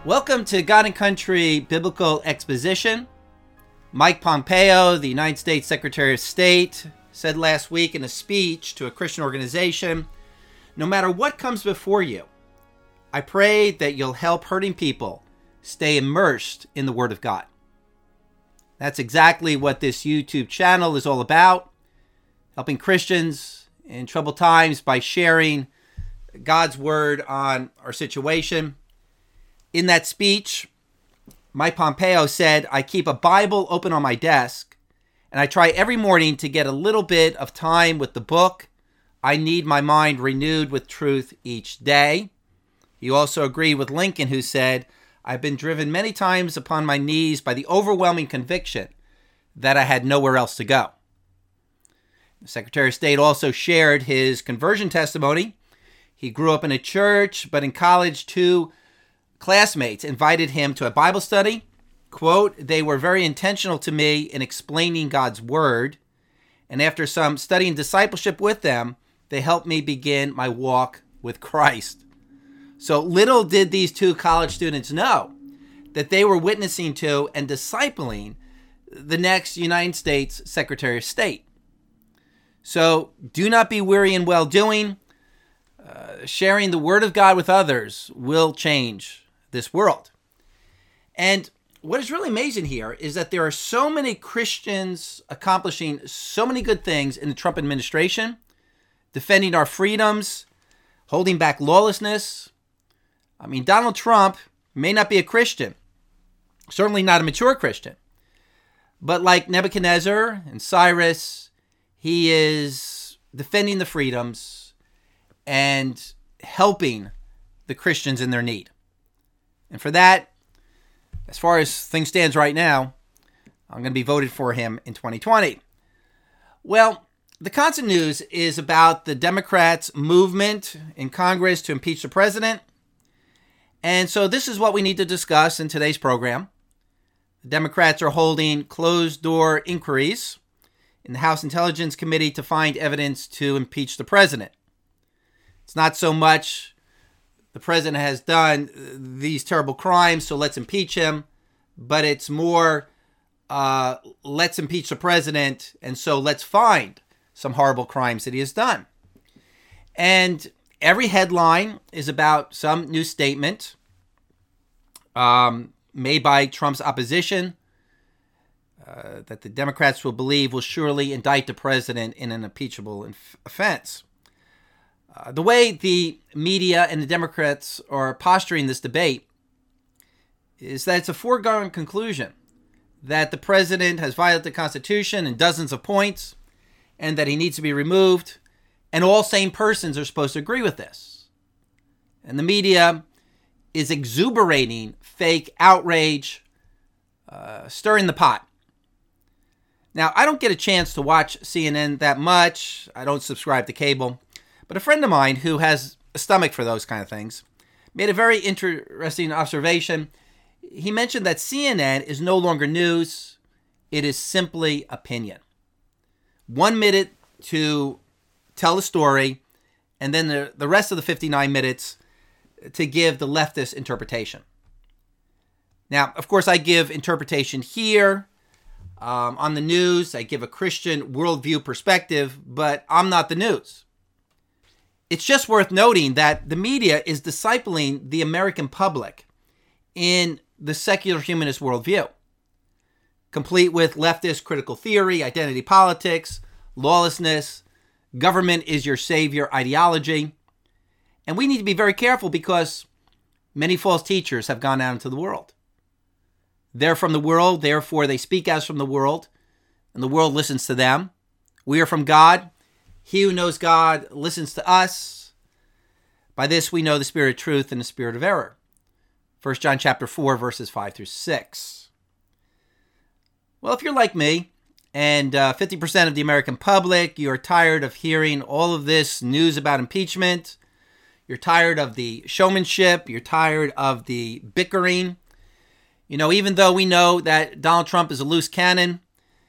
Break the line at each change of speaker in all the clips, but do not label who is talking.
Welcome to God and Country Biblical Exposition. Mike Pompeo, the United States Secretary of State, said last week in a speech to a Christian organization, "No matter what comes before you, I pray that you'll help hurting people stay immersed in the Word of God." That's exactly what this YouTube channel is all about, helping Christians in troubled times by sharing God's Word on our situation. In that speech, Mike Pompeo said, "I keep a Bible open on my desk, and I try every morning to get a little bit of time with the book. I need my mind renewed with truth each day." He also agreed with Lincoln, who said, "I've been driven many times upon my knees by the overwhelming conviction that I had nowhere else to go." The Secretary of State also shared his conversion testimony. He grew up in a church, but in college, two classmates invited him to a Bible study. Quote, "They were very intentional to me in explaining God's Word, and after some study and discipleship with them, they helped me begin my walk with Christ." So little did these two college students know that they were witnessing to and discipling the next United States Secretary of State. So do not be weary in well-doing. Sharing the Word of God with others will change this world. And what is really amazing here is that there are so many Christians accomplishing so many good things in the Trump administration, defending our freedoms, holding back lawlessness. I mean, Donald Trump may not be a Christian, certainly not a mature Christian, but like Nebuchadnezzar and Cyrus, he is defending the freedoms and helping the Christians in their need. And for that, as far as things stands right now, I'm going to be voted for him in 2020. Well, the constant news is about the Democrats' movement in Congress to impeach the president. And so this is what we need to discuss in today's program. The Democrats are holding closed-door inquiries in the House Intelligence Committee to find evidence to impeach the president. It's not so much the president has done these terrible crimes, so let's impeach him. But it's more, let's impeach the president, and so let's find some horrible crimes that he has done. And every headline is about some new statement made by Trump's opposition that the Democrats will believe will surely indict the president in an impeachable offense. The way the media and the Democrats are posturing this debate is that it's a foregone conclusion that the president has violated the Constitution in dozens of points and that he needs to be removed, and all sane persons are supposed to agree with this. And the media is exuberating fake outrage, stirring the pot. Now, I don't get a chance to watch CNN that much. I don't subscribe to cable. But a friend of mine who has a stomach for those kind of things made a very interesting observation. He mentioned that CNN is no longer news. It is simply opinion. 1 minute to tell the story, and then the rest of the 59 minutes to give the leftist interpretation. Now, of course, I give interpretation here on the news. I give a Christian worldview perspective, but I'm not the news. It's just worth noting that the media is discipling the American public in the secular humanist worldview, complete with leftist critical theory, identity politics, lawlessness, government is your savior ideology. And we need to be very careful because many false teachers have gone out into the world. They're from the world, therefore they speak as from the world, and the world listens to them. We are from God. He who knows God listens to us. By this we know the spirit of truth and the spirit of error. 1 John chapter 4, verses 5 through 6. Well, if you're like me, and 50% of the American public, you're tired of hearing all of this news about impeachment, you're tired of the showmanship, you're tired of the bickering. You know, even though we know that Donald Trump is a loose cannon,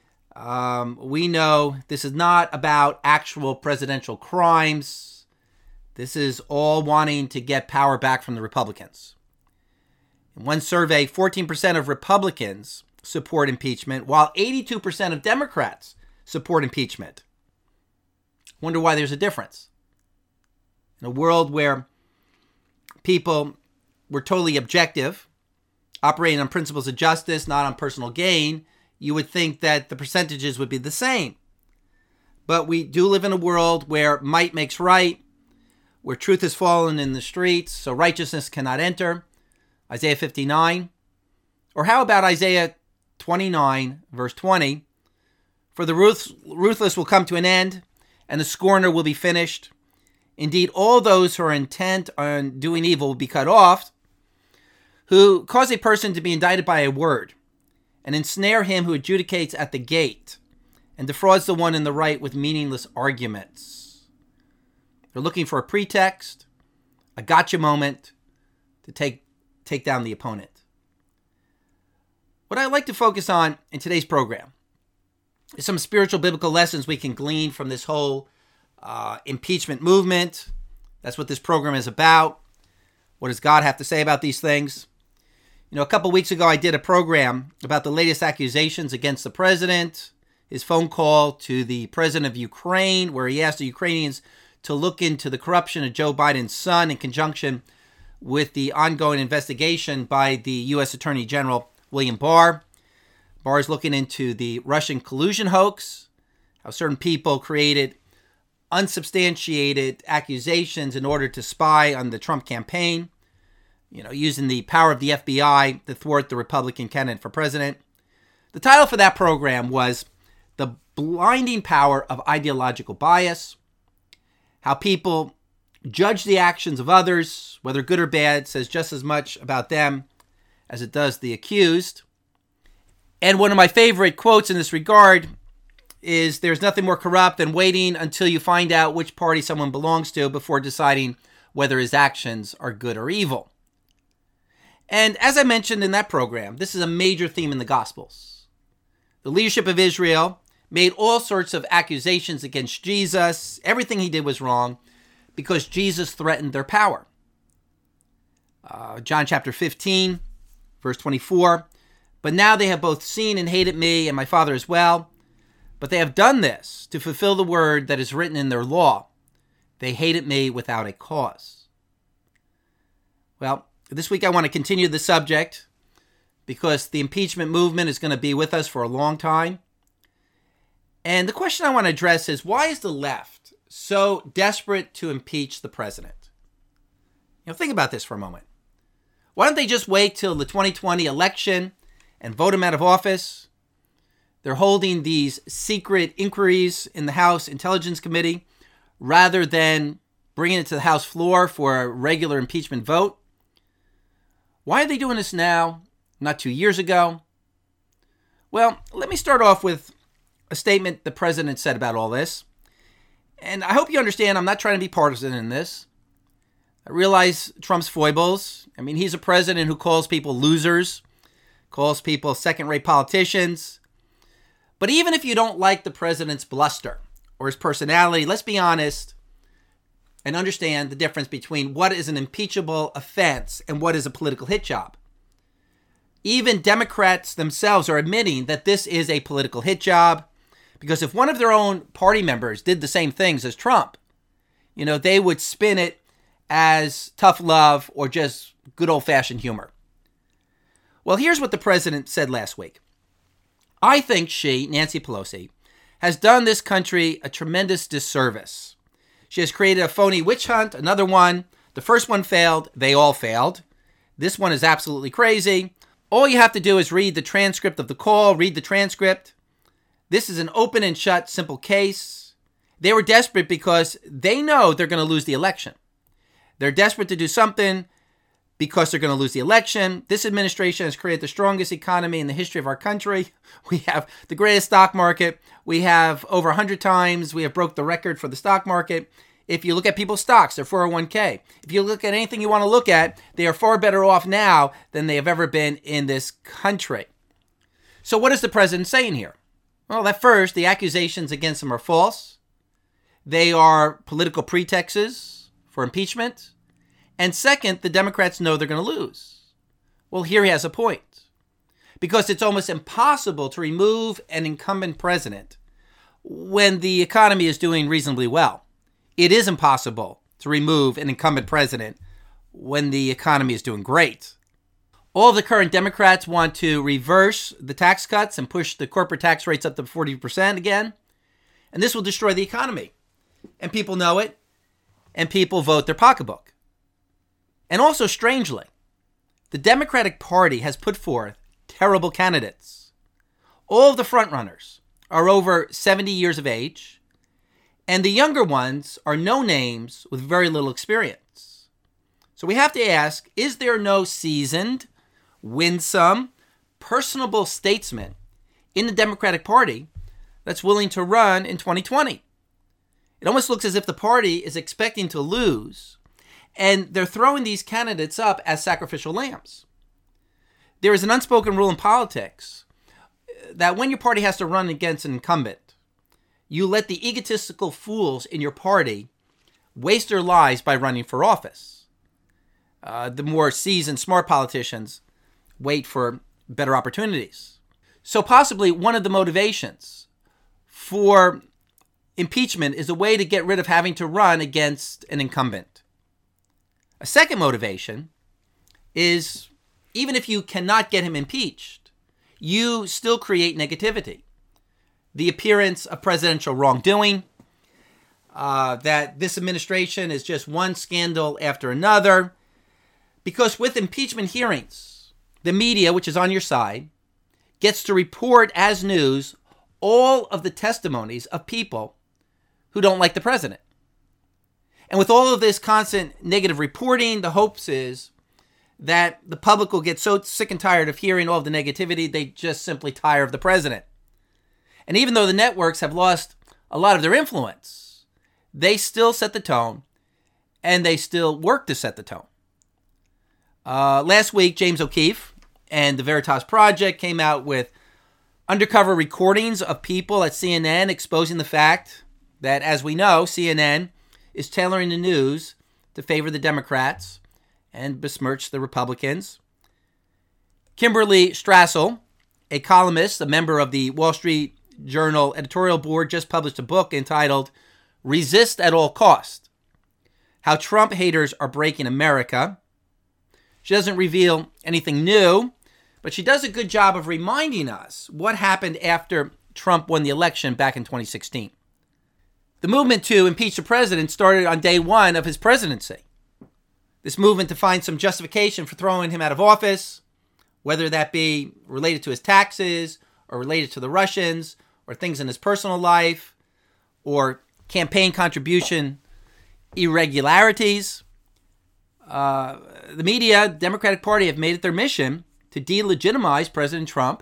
we know this is not about actual presidential crimes. This is all wanting to get power back from the Republicans. In one survey, 14% of Republicans support impeachment, while 82% of Democrats support impeachment. Wonder why there's a difference. In a world where people were totally objective, operating on principles of justice, not on personal gain, you would think that the percentages would be the same. But we do live in a world where might makes right, where truth has fallen in the streets, so righteousness cannot enter. Isaiah 59. Or how about Isaiah 29, verse 20? For the ruthless will come to an end, and the scorner will be finished. Indeed, all those who are intent on doing evil will be cut off, who cause a person to be indicted by a word, and ensnare him who adjudicates at the gate, and defrauds the one in the right with meaningless arguments. They're looking for a pretext, a gotcha moment to take down the opponent. What I'd like to focus on in today's program is some spiritual biblical lessons we can glean from this whole impeachment movement. That's what this program is about. What does God have to say about these things? You know, a couple weeks ago, I did a program about the latest accusations against the president, his phone call to the president of Ukraine, where he asked the Ukrainians to look into the corruption of Joe Biden's son in conjunction with the ongoing investigation by the U.S. Attorney General William Barr. Barr is looking into the Russian collusion hoax, how certain people created unsubstantiated accusations in order to spy on the Trump campaign, you know, using the power of the FBI to thwart the Republican candidate for president. The title for that program was The Blinding Power of Ideological Bias, how people judge the actions of others, whether good or bad, says just as much about them as it does the accused. And one of my favorite quotes in this regard is, there's nothing more corrupt than waiting until you find out which party someone belongs to before deciding whether his actions are good or evil. And as I mentioned in that program, this is a major theme in the Gospels. The leadership of Israel made all sorts of accusations against Jesus. Everything he did was wrong because Jesus threatened their power. John chapter 15, verse 24. But now they have both seen and hated me and my Father as well. But they have done this to fulfill the word that is written in their law. They hated me without a cause. Well, this week I want to continue the subject because the impeachment movement is going to be with us for a long time. And the question I want to address is, why is the left so desperate to impeach the president? You know, think about this for a moment. Why don't they just wait till the 2020 election and vote him out of office? They're holding these secret inquiries in the House Intelligence Committee rather than bringing it to the House floor for a regular impeachment vote. Why are they doing this now, not 2 years ago? Well, let me start off with a statement the president said about all this. And I hope you understand I'm not trying to be partisan in this. I realize Trump's foibles. I mean, he's a president who calls people losers, calls people second-rate politicians. But even if you don't like the president's bluster or his personality, let's be honest and understand the difference between what is an impeachable offense and what is a political hit job. Even Democrats themselves are admitting that this is a political hit job, because if one of their own party members did the same things as Trump, you know, they would spin it as tough love or just good old-fashioned humor. Well, here's what the president said last week. I think she, Nancy Pelosi, has done this country a tremendous disservice. She has created a phony witch hunt, another one. The first one failed. They all failed. This one is absolutely crazy. All you have to do is read the transcript of the call, read the transcript. This is an open and shut, simple case. They were desperate because they know they're going to lose the election. They're desperate to do something because they're going to lose the election. This administration has created the strongest economy in the history of our country. We have the greatest stock market. We have over 100 times, we have broke the record for the stock market. If you look at people's stocks, their 401k, if you look at anything you want to look at, they are far better off now than they have ever been in this country. So what is the president saying here? Well, at first, the accusations against him are false. They are political pretexts for impeachment. And second, the Democrats know they're going to lose. Well, here he has a point. Because it's almost impossible to remove an incumbent president when the economy is doing reasonably well. It is impossible to remove an incumbent president when the economy is doing great. All of the current Democrats want to reverse the tax cuts and push the corporate tax rates up to 40% again. And this will destroy the economy. And people know it. And people vote their pocketbook. And also, strangely, the Democratic Party has put forth terrible candidates. All of the frontrunners are over 70 years of age. And the younger ones are no names with very little experience. So we have to ask, is there no seasoned, winsome, personable statesman in the Democratic Party that's willing to run in 2020? It almost looks as if the party is expecting to lose, and they're throwing these candidates up as sacrificial lambs. There is an unspoken rule in politics that when your party has to run against an incumbent, you let the egotistical fools in your party waste their lives by running for office. The more seasoned, smart politicians wait for better opportunities. So possibly one of the motivations for impeachment is a way to get rid of having to run against an incumbent. A second motivation is, even if you cannot get him impeached, you still create negativity. The appearance of presidential wrongdoing, that this administration is just one scandal after another. Because with impeachment hearings, the media, which is on your side, gets to report as news all of the testimonies of people who don't like the president. And with all of this constant negative reporting, the hopes is that the public will get so sick and tired of hearing all of the negativity, they just simply tire of the president. And even though the networks have lost a lot of their influence, they still set the tone, and they still work to set the tone. Last week, James O'Keefe and the Veritas Project came out with undercover recordings of people at CNN exposing the fact that, as we know, CNN is tailoring the news to favor the Democrats and besmirch the Republicans. Kimberly Strassel, a columnist, a member of the Wall Street Journal editorial board, just published a book entitled Resist at All Cost: How Trump Haters Are Breaking America. She doesn't reveal anything new, but she does a good job of reminding us what happened after Trump won the election back in 2016. The movement to impeach the president started on day one of his presidency. This movement to find some justification for throwing him out of office, whether that be related to his taxes or related to the Russians or things in his personal life or campaign contribution irregularities. The media, Democratic Party, have made it their mission to delegitimize President Trump.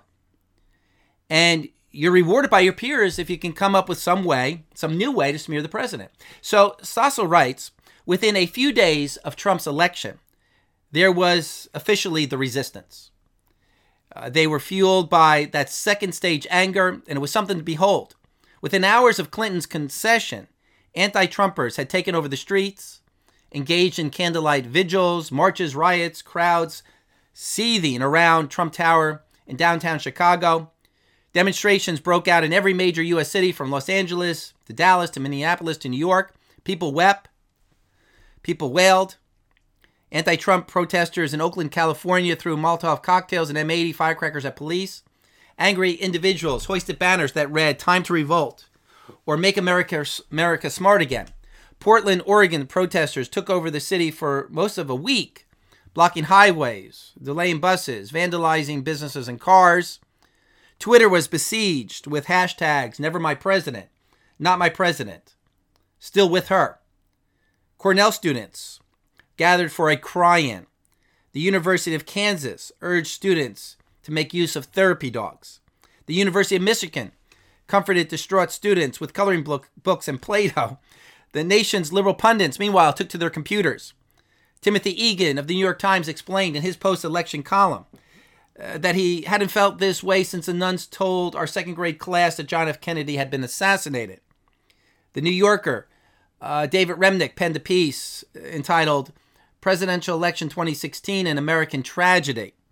And you're rewarded by your peers if you can come up with some new way to smear the president. So Strassel writes, within a few days of Trump's election, there was officially the resistance. They were fueled by that second stage anger, and it was something to behold. Within hours of Clinton's concession, anti-Trumpers had taken over the streets, engaged in candlelight vigils, marches, riots, crowds seething around Trump Tower in downtown Chicago. Demonstrations broke out in every major U.S. city, from Los Angeles to Dallas to Minneapolis to New York. People wept. People wailed. Anti-Trump protesters in Oakland, California threw Molotov cocktails and M80 firecrackers at police. Angry individuals hoisted banners that read, "Time to Revolt," or "Make America Smart Again." Portland, Oregon protesters took over the city for most of a week, blocking highways, delaying buses, vandalizing businesses and cars. Twitter was besieged with hashtags, "Never my president," "Not my president," "Still with her." Cornell students gathered for a cry-in. The University of Kansas urged students to make use of therapy dogs. The University of Michigan comforted distraught students with coloring books and Play-Doh. The nation's liberal pundits, meanwhile, took to their computers. Timothy Egan of the New York Times explained in his post-election column that he hadn't felt this way since the nuns told our second-grade class that John F. Kennedy had been assassinated. The New Yorker, David Remnick, penned a piece entitled Presidential Election 2016, An American Tragedy.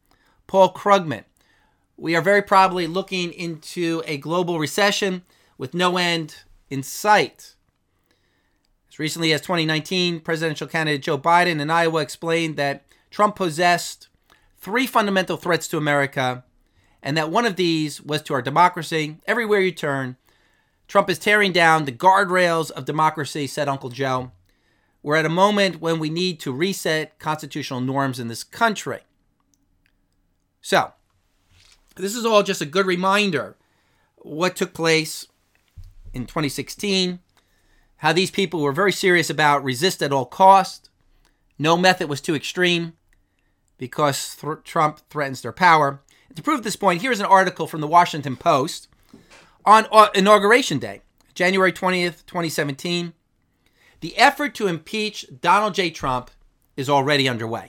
Paul Krugman. We are very probably looking into a global recession with no end in sight. As recently as 2019, presidential candidate Joe Biden in Iowa explained that Trump possessed three fundamental threats to America, and that one of these was to our democracy. Everywhere you turn, Trump is tearing down the guardrails of democracy, said Uncle Joe. We're at a moment when we need to reset constitutional norms in this country. So, this is all just a good reminder what took place in 2016, how these people were very serious about resist at all cost. No method was too extreme because Trump threatens their power. And to prove this point, here's an article from the Washington Post on Inauguration Day, January 20th, 2017. The effort to impeach Donald J. Trump is already underway.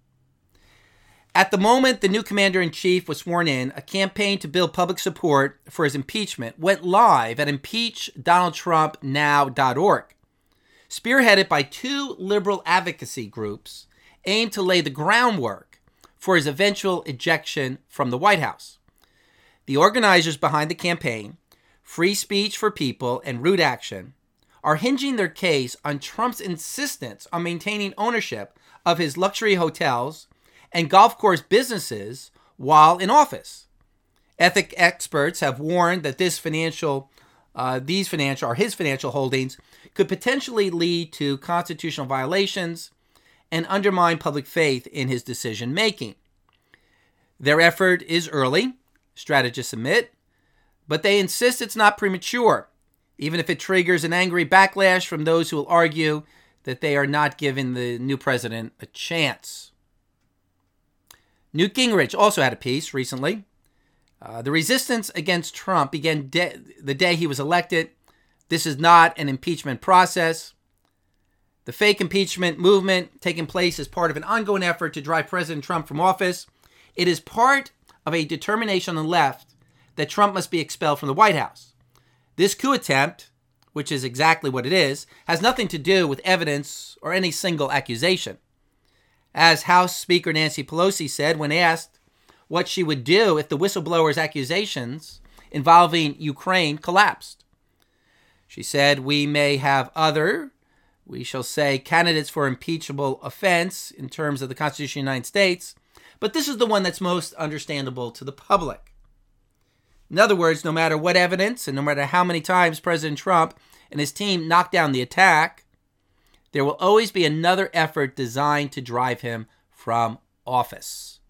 At the moment the new commander-in-chief was sworn in, a campaign to build public support for his impeachment went live at impeachdonaldtrumpnow.org. Spearheaded by two liberal advocacy groups aimed to lay the groundwork for his eventual ejection from the White House. The organizers behind the campaign, Free Speech for People and Root Action, are hinging their case on Trump's insistence on maintaining ownership of his luxury hotels and golf course businesses while in office. Ethic experts have warned that his financial holdings could potentially lead to constitutional violations and undermine public faith in his decision making. Their effort is early, strategists admit, but they insist it's not premature, even if it triggers an angry backlash from those who will argue that they are not giving the new president a chance. Newt Gingrich also had a piece recently. The resistance against Trump began the day he was elected. This is not an impeachment process. The fake impeachment movement taking place as part of an ongoing effort to drive President Trump from office. It is part of a determination on the left that Trump must be expelled from the White House. This coup attempt, which is exactly what it is, has nothing to do with evidence or any single accusation. As House Speaker Nancy Pelosi said when asked what she would do if the whistleblower's accusations involving Ukraine collapsed. She said, we shall say, candidates for impeachable offense in terms of the Constitution of the United States, but this is the one that's most understandable to the public. In other words, no matter what evidence and no matter how many times President Trump and his team knock down the attack, there will always be another effort designed to drive him from office.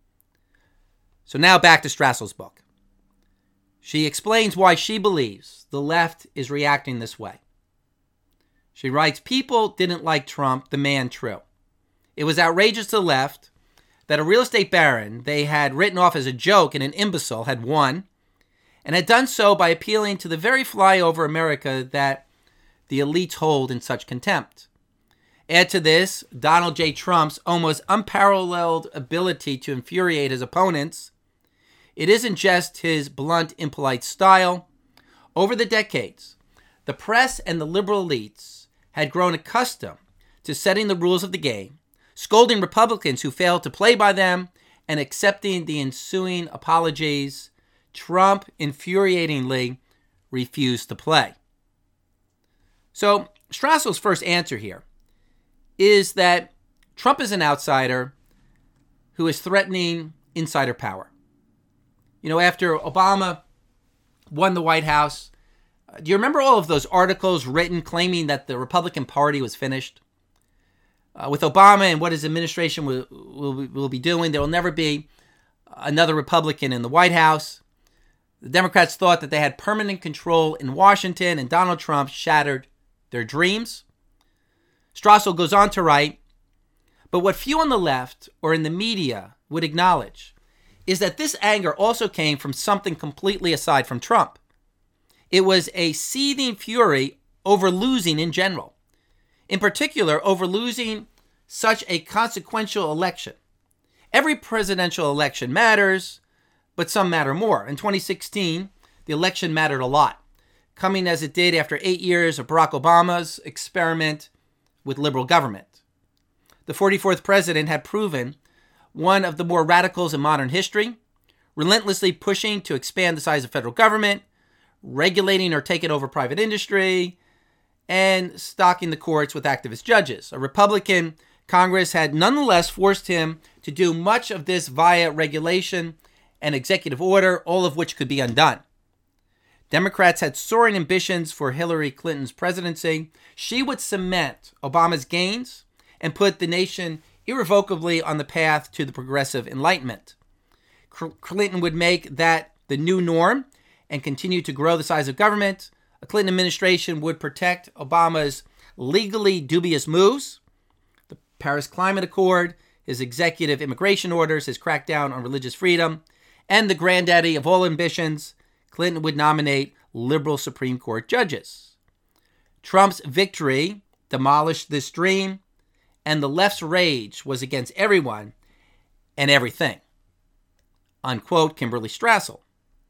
So now back to Strassel's book. She explains why she believes the left is reacting this way. She writes, people didn't like Trump, the man true. It was outrageous to the left that a real estate baron they had written off as a joke and an imbecile had won, and had done so by appealing to the very flyover America that the elites hold in such contempt. Add to this Donald J. Trump's almost unparalleled ability to infuriate his opponents. It isn't just his blunt, impolite style. Over the decades, the press and the liberal elites had grown accustomed to setting the rules of the game, scolding Republicans who failed to play by them, and accepting the ensuing apologies. Trump, infuriatingly, refused to play. So, Strassel's first answer here is that Trump is an outsider who is threatening insider power. You know, after Obama won the White House, do you remember all of those articles written claiming that the Republican Party was finished? With Obama and what his administration will be doing, there will never be another Republican in the White House. The Democrats thought that they had permanent control in Washington, and Donald Trump shattered their dreams. Strassel goes on to write, but what few on the left or in the media would acknowledge is that this anger also came from something completely aside from Trump. It was a seething fury over losing in general. In particular, over losing such a consequential election. Every presidential election matters, but some matter more. In 2016, the election mattered a lot, coming as it did after 8 years of Barack Obama's experiment with liberal government. The 44th president had proven one of the more radicals in modern history, relentlessly pushing to expand the size of federal government, regulating or taking over private industry, and stocking the courts with activist judges. A Republican Congress had nonetheless forced him to do much of this via regulation and executive order, all of which could be undone. Democrats had soaring ambitions for Hillary Clinton's presidency. She would cement Obama's gains and put the nation irrevocably on the path to the progressive Enlightenment. Clinton would make that the new norm and continue to grow the size of government. A Clinton administration would protect Obama's legally dubious moves, the Paris Climate Accord, his executive immigration orders, his crackdown on religious freedom, and the granddaddy of all ambitions, Clinton would nominate liberal Supreme Court judges. Trump's victory demolished this dream, and the left's rage was against everyone and everything. Unquote, Kimberly Strassel.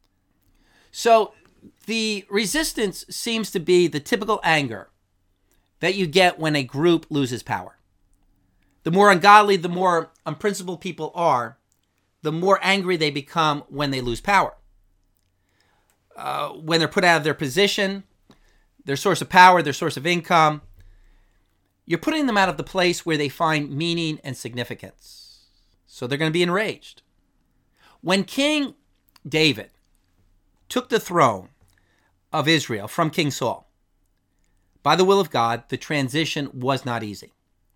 So the resistance seems to be the typical anger that you get when a group loses power. The more ungodly, the more unprincipled people are, the more angry they become when they lose power. When they're put out of their position, their source of power, their source of income, you're putting them out of the place where they find meaning and significance. So they're going to be enraged. When King David took the throne of Israel from King Saul, by the will of God, the transition was not easy.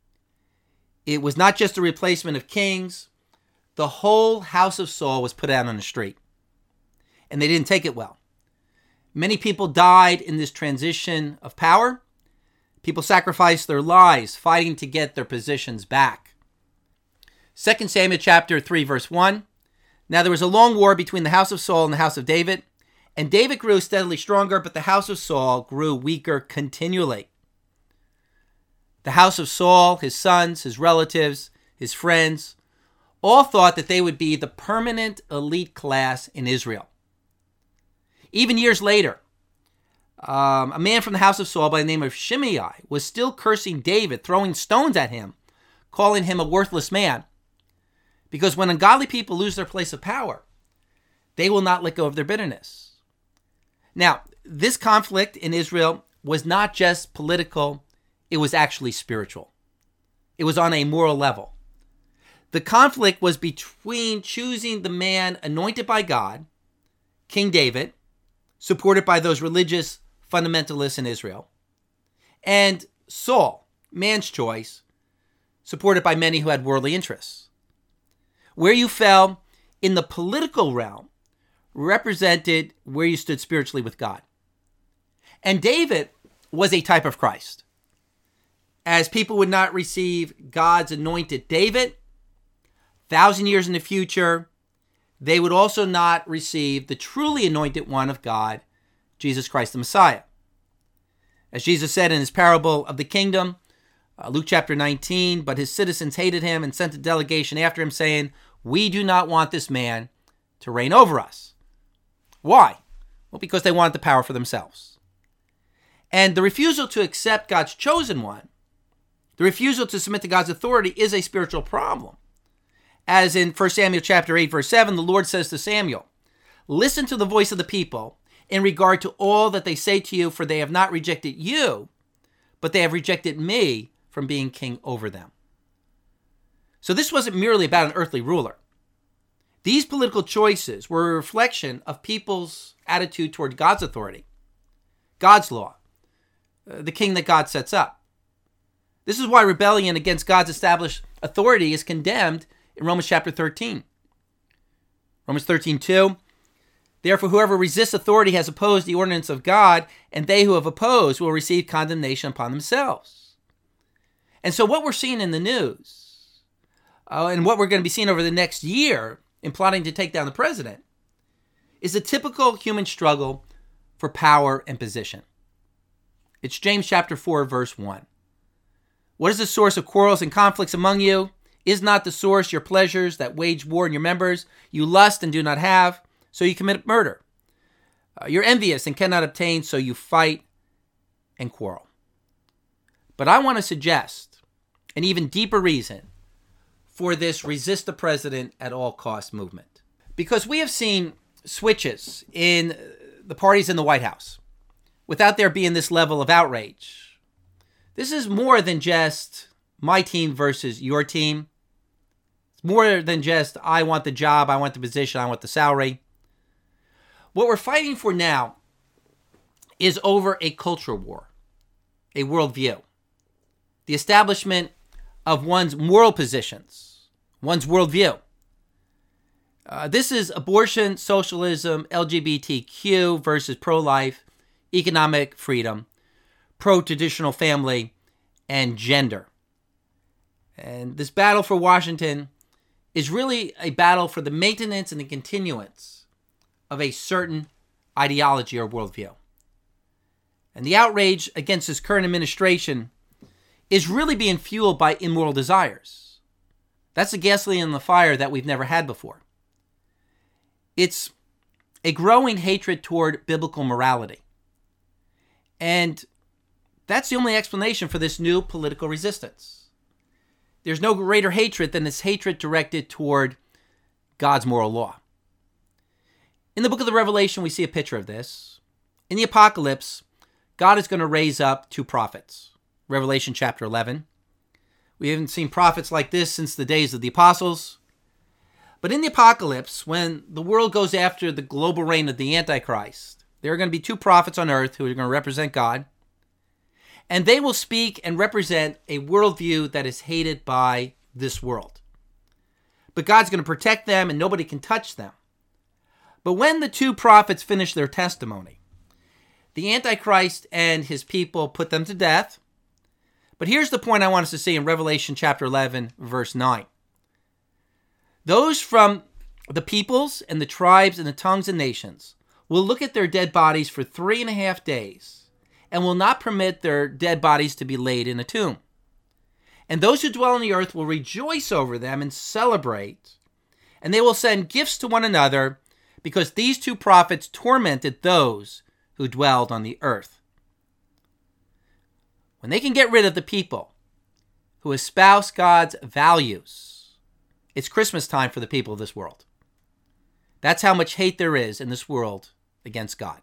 It was not just a replacement of kings. The whole house of Saul was put out on the street, and they didn't take it well. Many people died in this transition of power. People sacrificed their lives fighting to get their positions back. 2 Samuel chapter 3, verse 1. Now there was a long war between the house of Saul and the house of David, and David grew steadily stronger, but the house of Saul grew weaker continually. The house of Saul, his sons, his relatives, his friends, all thought that they would be the permanent elite class in Israel. Even years later, a man from the house of Saul by the name of Shimei was still cursing David, throwing stones at him, calling him a worthless man. Because when ungodly people lose their place of power, they will not let go of their bitterness. Now, this conflict in Israel was not just political, it was actually spiritual. It was on a moral level. The conflict was between choosing the man anointed by God, King David, supported by those religious fundamentalists in Israel, and Saul, man's choice, supported by many who had worldly interests. Where you fell in the political realm represented where you stood spiritually with God. And David was a type of Christ. As people would not receive God's anointed David, 1,000 years in the future, they would also not receive the truly anointed one of God, Jesus Christ the Messiah. As Jesus said in his parable of the kingdom, Luke chapter 19, but his citizens hated him and sent a delegation after him saying, "We do not want this man to reign over us." Why? Well, because they wanted the power for themselves. And the refusal to accept God's chosen one, the refusal to submit to God's authority, is a spiritual problem. As in 1 Samuel chapter 8, verse 7, the Lord says to Samuel, "Listen to the voice of the people in regard to all that they say to you, for they have not rejected you, but they have rejected me from being king over them." So this wasn't merely about an earthly ruler. These political choices were a reflection of people's attitude toward God's authority, God's law, the king that God sets up. This is why rebellion against God's established authority is condemned in Romans chapter 13. Romans 13:2. Therefore, whoever resists authority has opposed the ordinance of God, and they who have opposed will receive condemnation upon themselves. And so what we're seeing in the news, and what we're going to be seeing over the next year in plotting to take down the president, is a typical human struggle for power and position. It's James chapter 4, verse 1. What is the source of quarrels and conflicts among you? Is not the source your pleasures that wage war in your members? You lust and do not have, so you commit murder. You're envious and cannot obtain, so you fight and quarrel. But I want to suggest an even deeper reason for this resist the president at all costs movement. Because we have seen switches in the parties in the White House without there being this level of outrage. This is more than just my team versus your team. It's more than just I want the job, I want the position, I want the salary. What we're fighting for now is over a culture war, a worldview, the establishment of one's moral positions, one's worldview. This is abortion, socialism, LGBTQ versus pro-life, economic freedom, pro-traditional family, and gender. And this battle for Washington is really a battle for the maintenance and the continuance of a certain ideology or worldview. And the outrage against this current administration is really being fueled by immoral desires. That's the gasoline in the fire that we've never had before. It's a growing hatred toward biblical morality. And that's the only explanation for this new political resistance. There's no greater hatred than this hatred directed toward God's moral law. In the book of the Revelation, we see a picture of this. In the apocalypse, God is going to raise up two prophets. Revelation chapter 11. We haven't seen prophets like this since the days of the apostles. But in the apocalypse, when the world goes after the global reign of the Antichrist, there are going to be two prophets on earth who are going to represent God. And they will speak and represent a worldview that is hated by this world. But God's going to protect them and nobody can touch them. But when the two prophets finish their testimony, the Antichrist and his people put them to death. But here's the point I want us to see in Revelation chapter 11, verse 9. Those from the peoples and the tribes and the tongues and nations will look at their dead bodies for 3.5 days and will not permit their dead bodies to be laid in a tomb. And those who dwell on the earth will rejoice over them and celebrate, and they will send gifts to one another because these two prophets tormented those who dwelled on the earth. When they can get rid of the people who espouse God's values, it's Christmas time for the people of this world. That's how much hate there is in this world against God.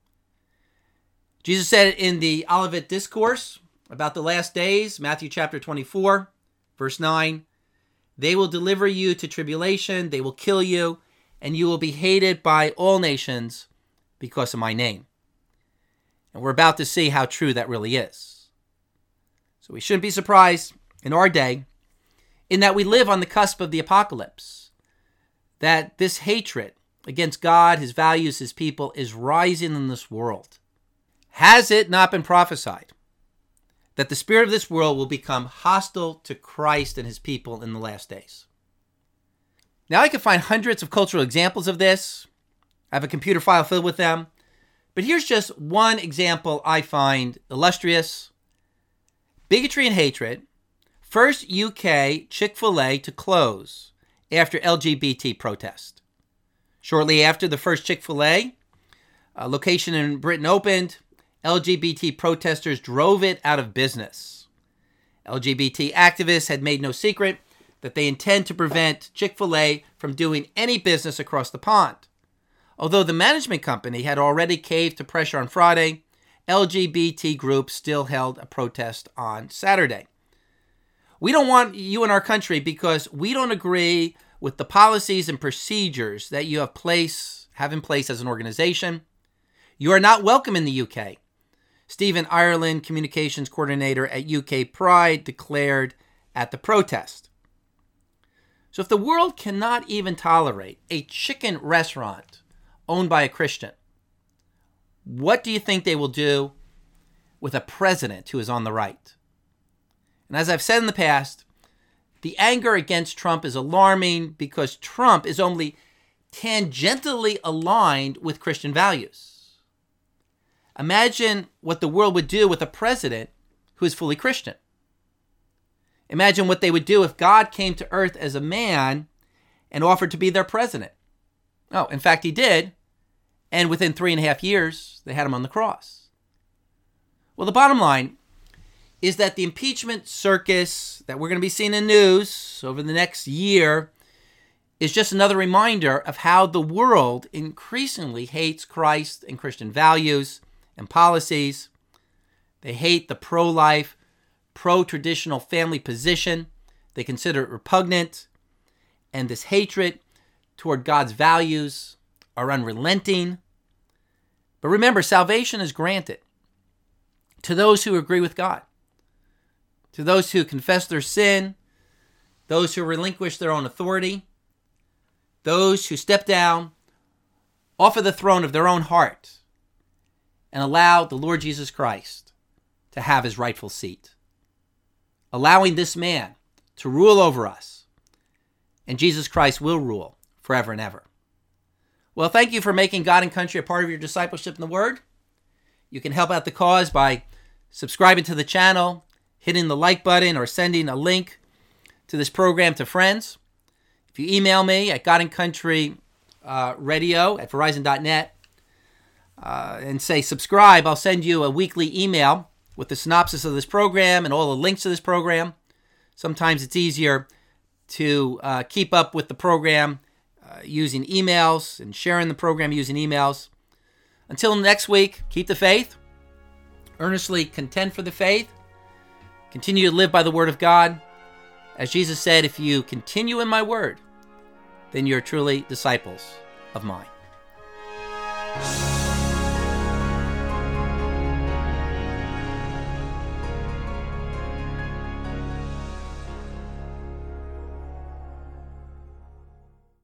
Jesus said in the Olivet Discourse about the last days, Matthew chapter 24, verse 9, they will deliver you to tribulation, they will kill you, and you will be hated by all nations because of my name. And we're about to see how true that really is. So we shouldn't be surprised in our day in that we live on the cusp of the apocalypse, that this hatred against God, his values, his people is rising in this world. Has it not been prophesied that the spirit of this world will become hostile to Christ and his people in the last days? Now I can find hundreds of cultural examples of this. I have a computer file filled with them. But here's just one example I find illustrious. Bigotry and hatred. First UK Chick-fil-A to close after LGBT protest. Shortly after the first Chick-fil-A location in Britain opened, LGBT protesters drove it out of business. LGBT activists had made no secret that they intend to prevent Chick-fil-A from doing any business across the pond. Although the management company had already caved to pressure on Friday, LGBT groups still held a protest on Saturday. We don't want you in our country because we don't agree with the policies and procedures that you have in place as an organization. You are not welcome in the UK. Stephen Ireland, communications coordinator at UK Pride, declared at the protest. So if the world cannot even tolerate a chicken restaurant owned by a Christian, what do you think they will do with a president who is on the right? And as I've said in the past, the anger against Trump is alarming because Trump is only tangentially aligned with Christian values. Imagine what the world would do with a president who is fully Christian. Imagine what they would do if God came to earth as a man and offered to be their president. Oh, in fact, he did. And within 3.5 years, they had him on the cross. Well, the bottom line is that the impeachment circus that we're going to be seeing in news over the next year is just another reminder of how the world increasingly hates Christ and Christian values and policies. They hate the pro-life, pro-traditional family position. They consider it repugnant. And this hatred toward God's values are unrelenting. But remember, salvation is granted to those who agree with God, to those who confess their sin, those who relinquish their own authority, those who step down off of the throne of their own heart and allow the Lord Jesus Christ to have his rightful seat, allowing this man to rule over us, and Jesus Christ will rule forever and ever. Well, thank you for making God and Country a part of your discipleship in the Word. You can help out the cause by subscribing to the channel, hitting the like button, or sending a link to this program to friends. If you email me at godandcountryradio@verizon.net and say subscribe, I'll send you a weekly email with the synopsis of this program and all the links to this program. Sometimes it's easier to keep up with the program using emails and sharing the program using emails. Until next week, keep the faith, earnestly contend for the faith, continue to live by the Word of God. As Jesus said, if you continue in my word, then you're truly disciples of mine.